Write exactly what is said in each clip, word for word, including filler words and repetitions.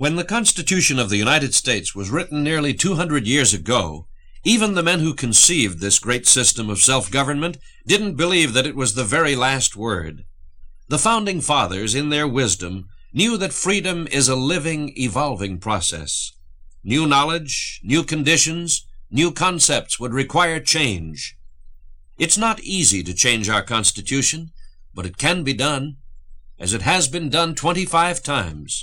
When the Constitution of the United States was written nearly two hundred years ago, even the men who conceived this great system of self-government didn't believe that it was the very last word. The Founding Fathers, in their wisdom, knew that freedom is a living, evolving process. New knowledge, new conditions, new concepts would require change. It's not easy to change our Constitution, but it can be done, as it has been done twenty-five times.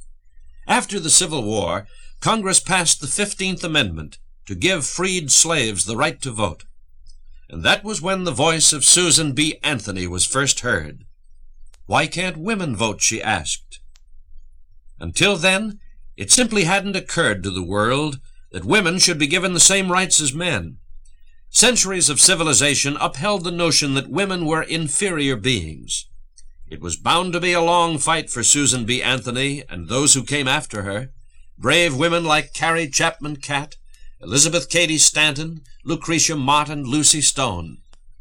After the Civil War, Congress passed the fifteenth Amendment to give freed slaves the right to vote. And that was when the voice of Susan B. Anthony was first heard. Why can't women vote, she asked. Until then, it simply hadn't occurred to the world that women should be given the same rights as men. Centuries of civilization upheld the notion that women were inferior beings. It was bound to be a long fight for Susan B. Anthony and those who came after her, brave women like Carrie Chapman Catt, Elizabeth Cady Stanton, Lucretia Mott, and Lucy Stone.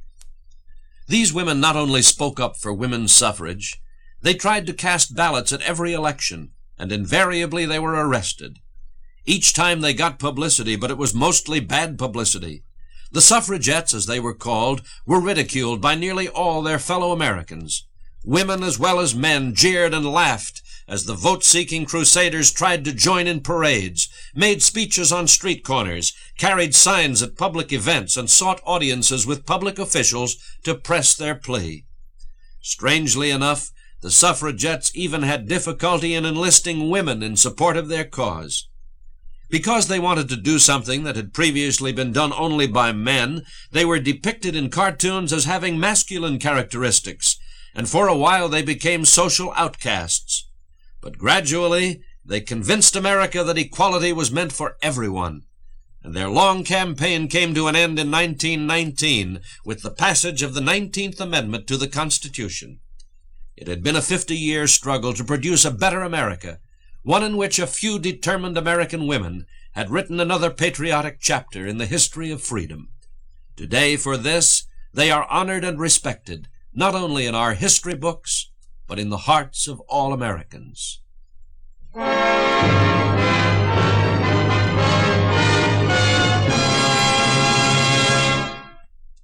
These women not only spoke up for women's suffrage, they tried to cast ballots at every election, and invariably they were arrested. Each time they got publicity, but it was mostly bad publicity. The suffragettes, as they were called, were ridiculed by nearly all their fellow Americans. Women as well as men jeered and laughed as the vote-seeking crusaders tried to join in parades, made speeches on street corners, carried signs at public events, and sought audiences with public officials to press their plea. Strangely enough, the suffragettes even had difficulty in enlisting women in support of their cause. Because they wanted to do something that had previously been done only by men, they were depicted in cartoons as having masculine characteristics, and for a while they became social outcasts. But gradually, they convinced America that equality was meant for everyone, and their long campaign came to an end in nineteen nineteen with the passage of the nineteenth Amendment to the Constitution. It had been a fifty-year struggle to produce a better America, one in which a few determined American women had written another patriotic chapter in the history of freedom. Today, for this, they are honored and respected, not only in our history books, but in the hearts of all Americans.